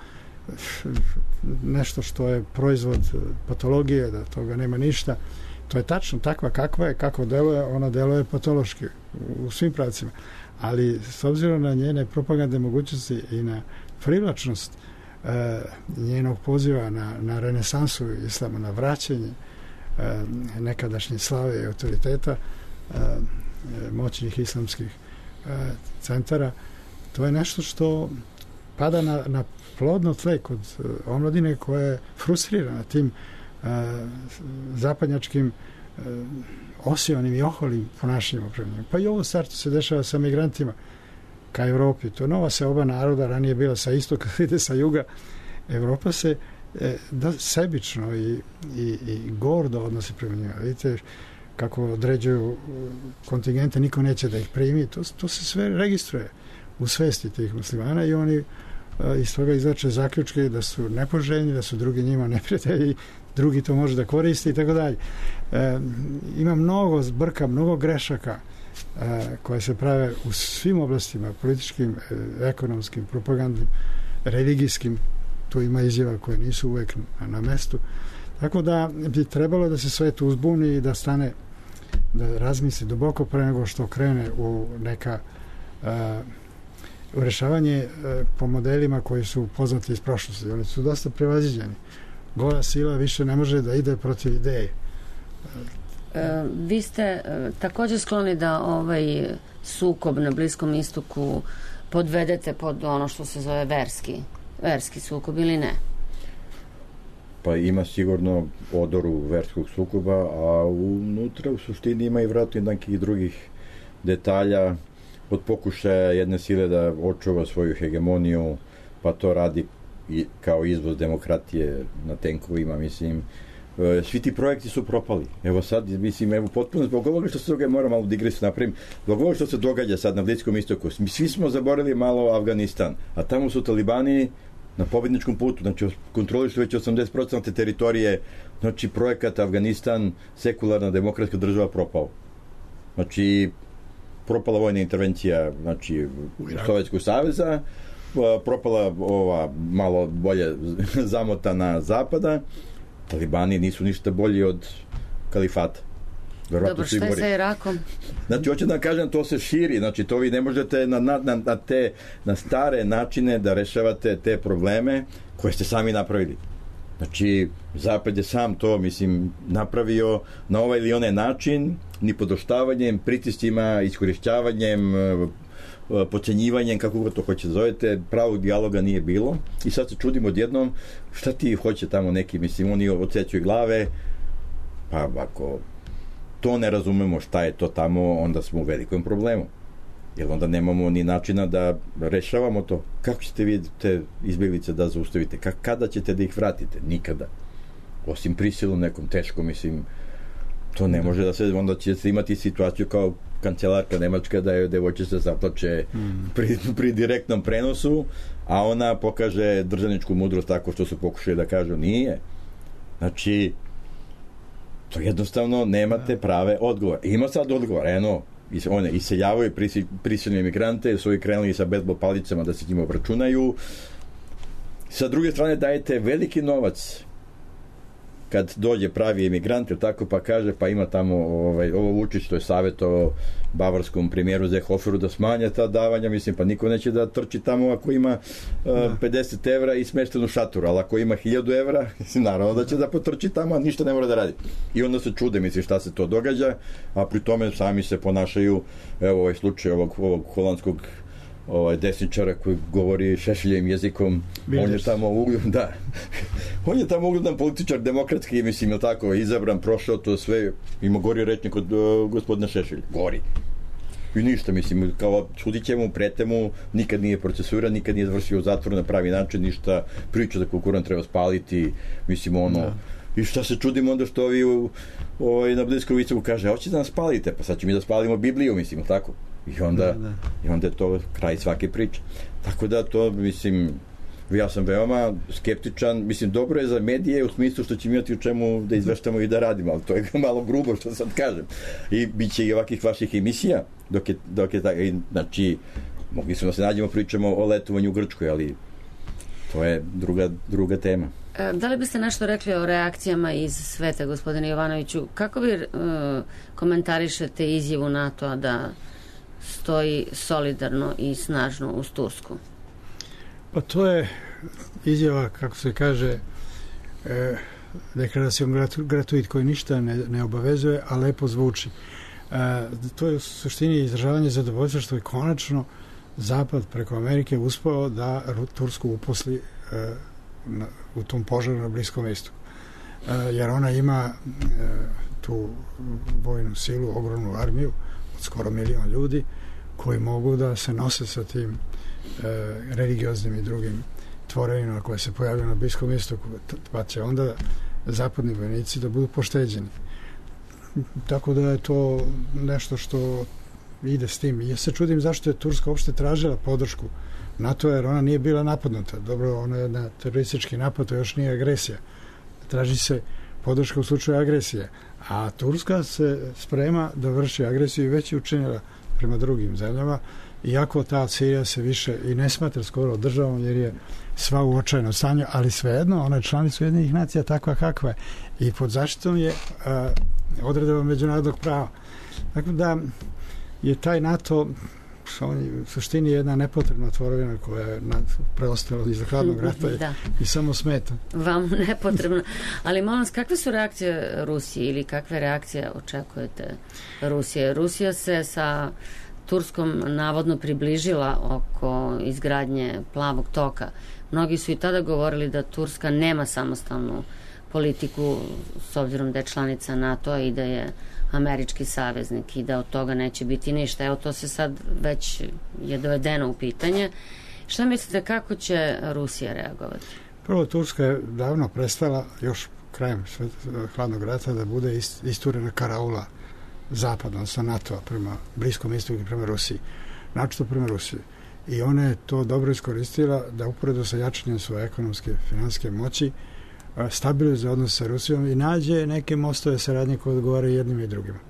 nešto što je proizvod patologije, da toga nema ništa. To je tačno takva kakva je, kako deluje, ona deluje patološki u svim pravcima. Ali s obzirom na njene propagandne mogućnosti i na privlačnost njenog poziva na renesansu islama, na vraćanje nekadašnje slave i autoriteta moćnih islamskih centara, to je nešto što pada na plodno tle kod omladine koja je frustrirana tim zapadnjačkim osionim i oholim ponašanjima. Pa i ovo startu se dešava sa migrantima ka Evropi. To je nova seoba naroda, ranije bila sa istoka, ide sa juga. Evropa se sebično i gordo odnosi prema njima. Vidite kako određuju kontingente, niko neće da ih primi. To se sve registruje u svesti tih muslimana i oni iz toga izlače zaključke da su nepoželjni, da su drugi njima neprijatelji, drugi to može da koristi i tako dalje. Ima mnogo zbrka, mnogo grešaka koje se prave u svim oblastima, političkim, ekonomskim, propagandnim, religijskim. Tu ima izjava koje nisu uvek na mestu. Tako da bi trebalo da se sve to uzbuni i da stane, da razmisli duboko pre nego što krene u neka u rešavanje po modelima koji su poznati iz prošlosti. Oni su dosta prevaziđeni. Gola sila više ne može da ide protiv ideje. Vi ste također skloni da ovaj sukob na Bliskom istoku podvedete pod ono što se zove verski sukob ili ne? Pa ima sigurno odoru verskog sukoba, a unutra u suštini ima i vratno nekih drugih detalja, od pokušaja jedne sile da očuva svoju hegemoniju, pa to radi kao izvoz demokratije na tenkovima, mislim. Svi ti projekti su propali. Evo sad, mislim, potpuno zbog ovoga što se događa, moram malo digresiju napravim, zbog ovoga što se događa sad na Bliskom istoku, svi smo zaboravili malo Afganistan, a tamo su talibani na pobedničkom putu, znači kontrolišu već 80% teritorije, znači projekat Afganistan, sekularna demokratska država propao. Znači, propala vojna intervencija, znači, Sovjetskog saveza, propala ova malo bolje zamotana zapada, talibani nisu ništa bolji od kalifata. Dobro, šta je sa Irakom? Znači, hoću da kažem, to se širi, znači, to vi ne možete na stare načine da rešavate te probleme koje ste sami napravili. Znači, Zapad je sam to, mislim, napravio na ovaj ili onaj način, ni podoštavanjem, pritiscima, iskorišćavanjem, pocenjivanjem, kako ga to hoće zovete, pravog dijaloga nije bilo i sad se čudimo odjednom šta ti hoće tamo neki, mislim, oni odsećuju glave, pa ako to ne razumemo šta je to tamo, onda smo u velikom problemu, jer onda nemamo ni načina da rešavamo to. Kako ćete vi te izbjeglice da zaustavite? Kada ćete da ih vratite? Nikada. Osim prisilom nekom teško, mislim, to ne može da se, onda ćete imati situaciju kao kancelarka Nemačka da je devojčica zaplače pri direktnom prenosu, a ona pokaže državničku mudrost tako što su pokušali da kažu nije. Znači, to jednostavno nemate prave odgovore. Ima sad odgovor, one iseljavaju prisilne imigrante, su i krenuli sa bejzbol palicama da se njima obračunaju. Sa druge strane dajete veliki novac kad dođe pravi imigrant, tako, pa kaže, pa ima tamo ovo Vučić, što je savjetovao bavarskom premijeru Zehoferu da smanje ta davanja, mislim, pa niko neće da trči tamo ako ima 50 evra i smeštenu šatoru, ali ako ima 1000 evra, mislim, naravno da će da potrči tamo, a ništa ne mora da radi. I onda se čude, mislim, šta se to događa, a pri tome sami se ponašaju, evo ovaj slučaj ovog holandskog desničara koji govori Šešeljevim jezikom, on je tamo on je tamo ugledan političar demokratski, mislim, je tako izabran, prošao to sve, ima gori rečnik od gospodina Šešelja, gori. I ništa, mislim, kao sudit će mu, prete mu, nikad nije procesuiran, nikad nije završio u zatvoru na pravi način, ništa, priča da Kukuran treba spaliti, mislim, I šta se čudimo onda što ovi na Bliskom Istoku kaže, hoće da nas spalite, pa sad ćemo mi da spalimo Bibliju, mislim, tako? I onda je to kraj svake priče. Tako da to, mislim, ja sam veoma skeptičan, mislim, dobro je za medije u smislu što ćemo imati u čemu da izveštamo i da radimo, ali to je malo grubo što sad kažem. I bit će i ovakvih vaših emisija, dok je tako, znači, mogli smo da se nađemo, pričamo o letovanju u Grčkoj, ali to je druga tema. Da li biste nešto rekli o reakcijama iz sveta, gospodine Jovanoviću? Kako vi komentarišete izjavu NATO-a da stoji solidarno i snažno uz Tursku? Pa to je izjava, kako se kaže, deklaracijom gratuit koji ništa ne obavezuje, a lepo zvuči. To je u suštini izražavanje zadovoljstva što je konačno Zapad preko Amerike uspeo da Tursku uposli u tom požaru na Bliskom istoku. Jer ona ima tu vojnu silu, ogromnu armiju od skoro 1 milion ljudi koji mogu da se nose sa tim religioznim i drugim tvorevinama koje se pojavljaju na Bliskom istoku, pa će onda zapadni vojnici da budu pošteđeni. Tako da je to nešto što ide s tim. Ja se čudim zašto je Turska uopšte tražila podršku NATO, jer ona nije bila napadnuta. Dobro, ona je jedna teroristički napad, to još nije agresija. Traži se podrška u slučaju agresije. A Turska se sprema da vrši agresiju i već je učinila prema drugim zemljama, iako ta Sirija se više i ne smatra skoro državom, jer je sva u očajnom stanju, ali svejedno, ona je članica Ujedinjenih nacija takva kakva je. I pod zaštitom je odredaba međunarodnog prava. Tako da je taj NATO u suštini jedna nepotrebna tvorevina koja je preostala iz hladnog rata i samo smeta. Vam nepotrebno. Ali molim vas, kakve su reakcije Rusije ili kakve reakcije očekujete Rusije? Rusija se sa Turskom navodno približila oko izgradnje plavog toka. Mnogi su i tada govorili da Turska nema samostalnu politiku s obzirom da je članica NATO-a i da je američki saveznik i da od toga neće biti ništa. Evo, to se sad već je dovedeno u pitanje. Šta mislite, kako će Rusija reagovati? Prvo, Turska je davno prestala, još krajem hladnog rata, da bude isturena karaula zapada, odnosno NATO-a prema Bliskom istoku i prema Rusiji. Načito prema Rusiji. I ona je to dobro iskoristila da uporedo sa jačanjem svoje ekonomske finansijske moći stabilizuje odnos sa Rusijom i nađe neke mostove saradnje koje odgovaraju jednim i drugima.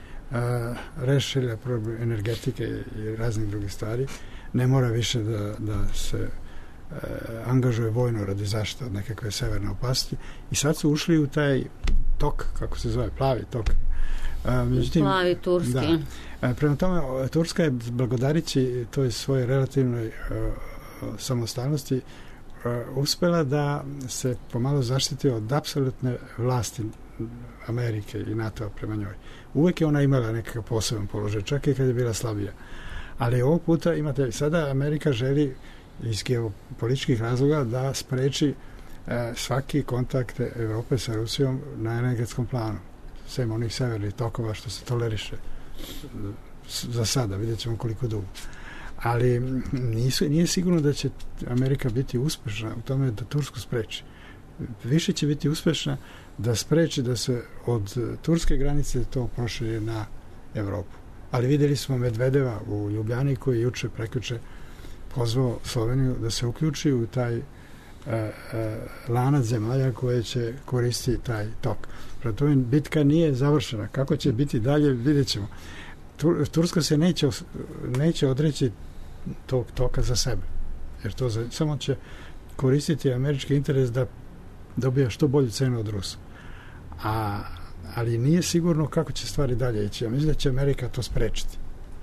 Rešila problem energetike i raznih drugih stvari. Ne mora više da se angažuje vojno radi zaštite od nekakve severne opasnosti. I sad su ušli u taj tok, kako se zove, plavi tok. Međutim, plavi turski. Da. Prema tome, Turska je blagodarići toj svoje relativnoj samostalnosti uspela da se pomalo zaštiti od apsolutne vlasti Amerike i NATO prema njoj. Uvek je ona imala nekakav poseban položaj, čak i kad je bila slabija. Ali ovog puta imate, sada Amerika želi iz geopolitičkih razloga da spreči svaki kontakt Evrope sa Rusijom na energetskom planu. Sem onih severnih tokova što se toleriše za sada, vidjet ćemo koliko dugo. Ali nije sigurno da će Amerika biti uspešna u tome da Tursku spreči. Više će biti uspešna da spreči da se od turske granice to proširi na Evropu. Ali videli smo Medvedeva u Ljubljani koji juče prekjuče pozvao Sloveniju da se uključi u taj lanac zemalja koje će koristiti taj tok. Prema tome, bitka nije završena. Kako će biti dalje, vidjet ćemo. Turska se neće odreći tog toka za sebe. Jer to samo će koristiti američki interes da dobija što bolju cenu od Rusa. Ali nije sigurno kako će stvari dalje ići. Ja mislim da će Amerika to sprečiti.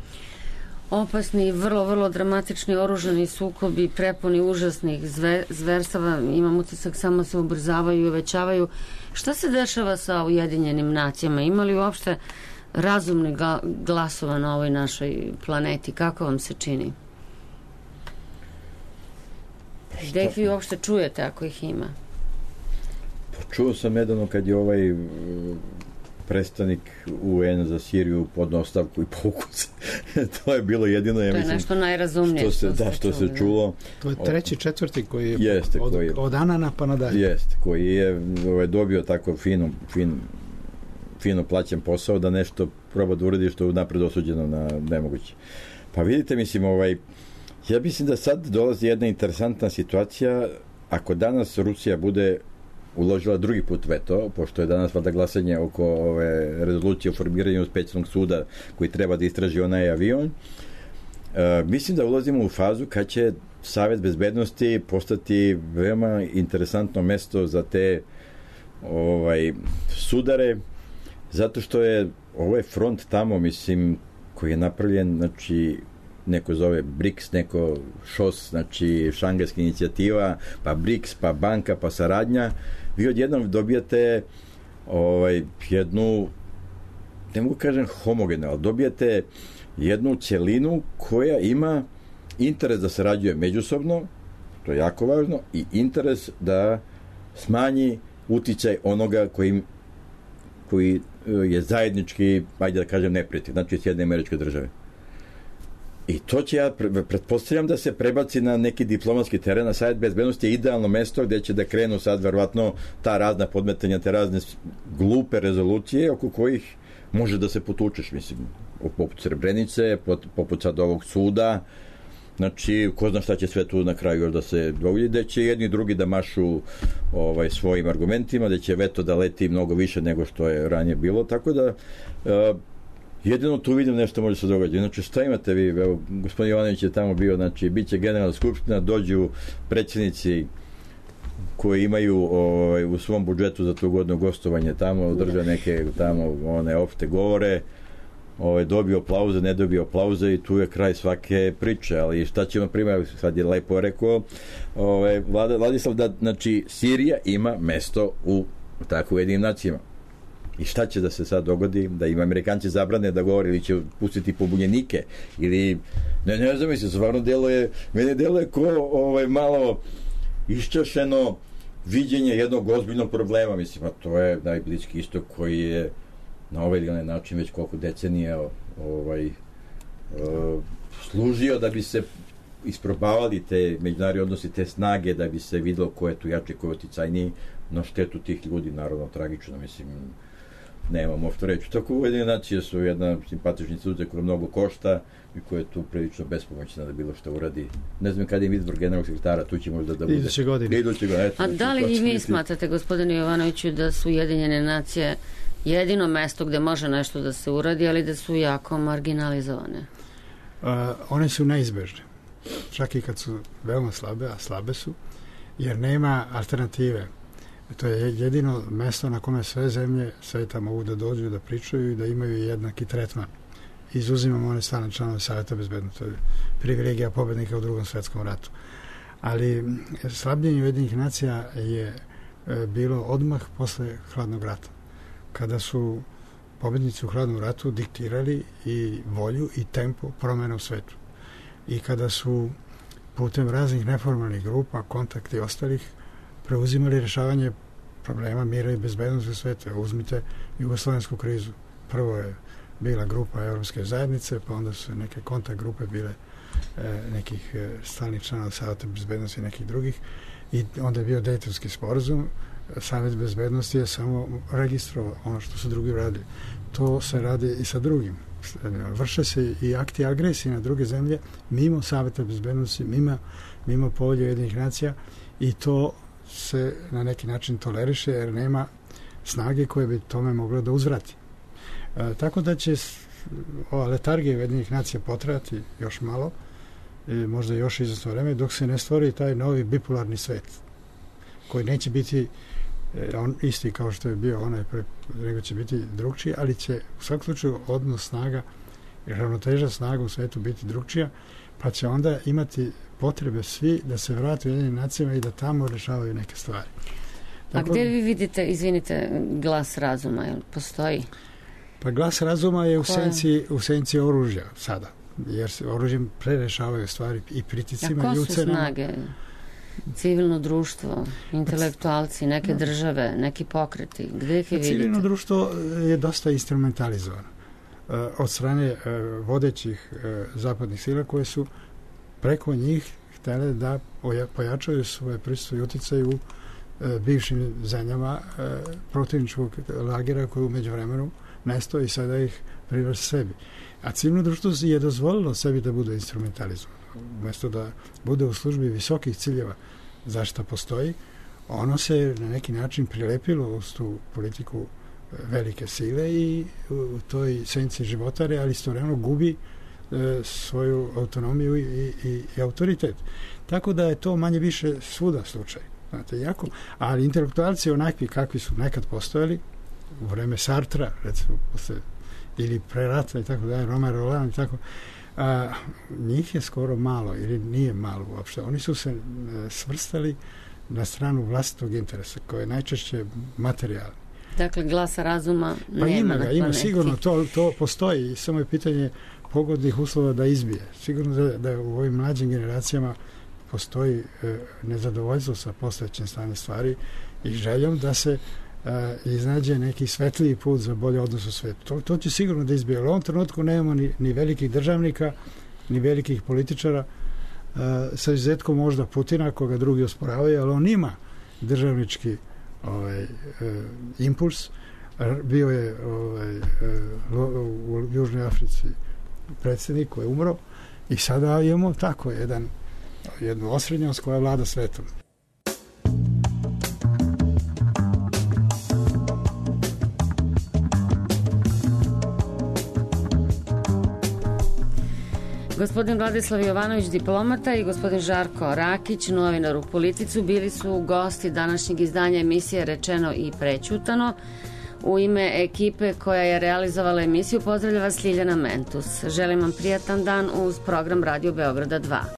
Opasni, vrlo, vrlo dramatični oružani sukobi, prepuni užasnih zverstava, imam utisak, samo se ubrzavaju i uvećavaju. Šta se dešava sa Ujedinjenim nacijama? Ima li uopšte razumni glasova na ovoj našoj planeti? Kako vam se čini? Gde ih vi uopšte čujete ako ih ima? Čuo sam nedavno kad je predstavnik UN za Siriju podneo ostavku i povukao se. To je bilo jedino, ja mislim, to je nešto najrazumnije što se čulo. To je treći, četvrti koji je od Anana pa nadalje. Jeste, koji je dobio tako fino plaćen posao da nešto proba da uradi što je napred osuđeno na nemoguće. Pa vidite, mislim, ja mislim da sad dolazi jedna interesantna situacija. Ako danas Rusija bude uložila drugi put veto, pošto je danas valjda glasanje oko ove rezolucije o formiranju specijalnog suda koji treba da istraži onaj avion, mislim da ulazimo u fazu kad će Savet bezbednosti postati veoma interesantno mesto za te sudare, zato što je ovaj front tamo, mislim, koji je napravljen, znači, neko zove BRICS, neko ŠOS, znači Šangajska inicijativa, pa BRICS, pa banka, pa saradnja. Vi odjednom dobijate jednu, ne mogu kažem homogenu, ali dobijate jednu celinu koja ima interes da sarađuje međusobno, to je jako važno, i interes da smanji uticaj onoga koji je zajednički, ajde da kažem, neprijatelj, znači Sjedinjene Američke Države. I to će, ja pretpostavljam, da se prebaci na neki diplomatski teren, na Savet bezbednosti je idealno mesto gde će da krenu sad verovatno ta razna podmetanja, te razne glupe rezolucije oko kojih može da se potučeš, mislim, poput Srebrenice, poput sad ovog suda, znači, ko zna šta će sve tu na kraju još da se dogodi, gde će jedni i drugi da mašu svojim argumentima, gde će veto da leti mnogo više nego što je ranije bilo, tako da jedino tu vidim nešto može se događati. Znači, šta imate vi? Evo, gospodin Jovanović je tamo bio, znači, bit će generalna skupština, dođu predsjednici koji imaju u svom budžetu za tu godinu gostovanje tamo, drže neke tamo opšte govore, dobio aplauze, ne dobio aplauze i tu je kraj svake priče, ali šta ćemo primati, sad je lepo rekao Vladislav, da, znači, Sirija ima mesto u Ujedinjenim nacijama. I šta će da se sad dogodi? Da im Amerikanci zabrane da govore ili će pustiti pobunjenike ili ne znam, mislim, stvarno mene deluje ko malo iščašeno viđenje jednog ozbiljnog problema, mislim, a to je Bliski istok koji je na ovaj ili onaj način već koliko decenija služio da bi se isprobavali te međunarodni odnosi, te snage, da bi se videlo ko je tu jači, ko je uticajniji, na štetu tih ljudi, naravno, tragično, mislim, nemamo što reći. Tako Ujedinjene nacije su jedna simpatična institucija koja mnogo košta i koja je tu prilično bespomoćna da bilo što uradi. Ne znam kada im izbor generalnog sekretara, tu će možda da bude. Iduće godine. A da li i vi smatrate, gospodine Jovanoviću, da su Ujedinjene nacije jedino mesto gde može nešto da se uradi, ali da su jako marginalizovane? One su neizbežne. Čak i kad su veoma slabe, a slabe su, jer nema alternative. To je jedino mesto na kome sve zemlje sveta mogu da dođu, da pričaju i da imaju jednaki tretman. Izuzimamo one stalne članove Saveta bezbednosti, to je privilegija pobednika u Drugom svetskom ratu. Ali slabljenje Ujedinjenih nacija je bilo odmah posle Hladnog rata, kada su pobednici u Hladnom ratu diktirali i volju i tempo promena u svetu. I kada su putem raznih neformalnih grupa, kontakti i ostalih preuzimali rešavanje problema mira i bezbednosti u svetu. Uzmite jugoslovensku krizu. Prvo je bila grupa Evropske zajednice, pa onda su neke kontakt grupe bile nekih stalnih članova Saveta bezbednosti i nekih drugih. I onda je bio Dejtonski sporazum. Savet bezbednosti je samo registrovao ono što su drugi radili. To se radi i sa drugim. Vrše se i akti agresije na druge zemlje mimo Saveta bezbednosti, mimo Povelje Ujedinjenih nacija, i to se na neki način toleriše jer nema snage koje bi tome moglo da uzvrati. Tako da će ova letargija Ujedinjenih nacija potrajati još malo, možda još izvesno vreme, dok se ne stvori taj novi bipolarni svet koji neće biti on isti kao što je bio onaj pre, nego će biti drugčiji, ali će u svakom slučaju odnos snaga i ravnoteža snaga u svetu biti drugčija, pa će onda imati potrebe svi da se vrate u Ujedinjenim nacijama i da tamo rešavaju neke stvari. Tako, a gde vi vidite, izvinite, glas razuma, jel postoji? Pa glas razuma je u senci oružja sada, jer se oružjem prerešavaju stvari i priticima i ucenama. A ko su snage? Civilno društvo, intelektualci, neke države, neki pokreti, gde ih vidite? Civilno društvo je dosta instrumentalizovano od strane vodećih zapadnih sila koje su preko njih htjele da pojačaju svoje prisustvo i uticaj u bivšim zemljama protivničkog lagera koji u međuvremenu nestao i sada ih privrši sebi. A civilno društvo je dozvolilo sebi da bude instrumentalizovano. Umesto da bude u službi visokih ciljeva zašto postoji, ono se na neki način prilepilo uz tu politiku velike sile i u toj senci životare, ali istovremeno gubi svoju autonomiju i autoritet. Tako da je to manje više svuda slučaj. Znate, jako, ali intelektualci onakvi kakvi su nekad postojali u vreme Sartra, recimo, ili pre rata i tako dalje, Romain Rolland i tako, njih je skoro malo ili nije malo uopšte. Oni su se svrstali na stranu vlastitog interesa, koje je najčešće materijalni. Dakle, glasa razuma nema na planeti. Ima sigurno, to postoji i samo je pitanje pogodnih uslova da izbije. Sigurno da u ovim mlađim generacijama postoji nezadovoljstvo sa postojećim stanjem stvari i željom da se iznađe neki svetliji put za bolje odnos u svetu. To će sigurno da izbije. U ovom trenutku nemamo ni velikih državnika, ni velikih političara, sa izuzetkom možda Putina, koga drugi osporavaju, ali on ima državnički impuls. Bio je u Južnoj Africi predsjednik koji je umro i sada imamo tako jednu osrednjost koja vlada svetom. Gospodin Vladislav Jovanović, diplomata, i gospodin Žarko Rakić, novinar u Politicu, bili su gosti današnjeg izdanja emisije Rečeno i prećutano. U ime ekipe koja je realizovala emisiju pozdravlja vas Ljiljana Mentus. Želim vam prijatan dan uz program Radio Beograda 2.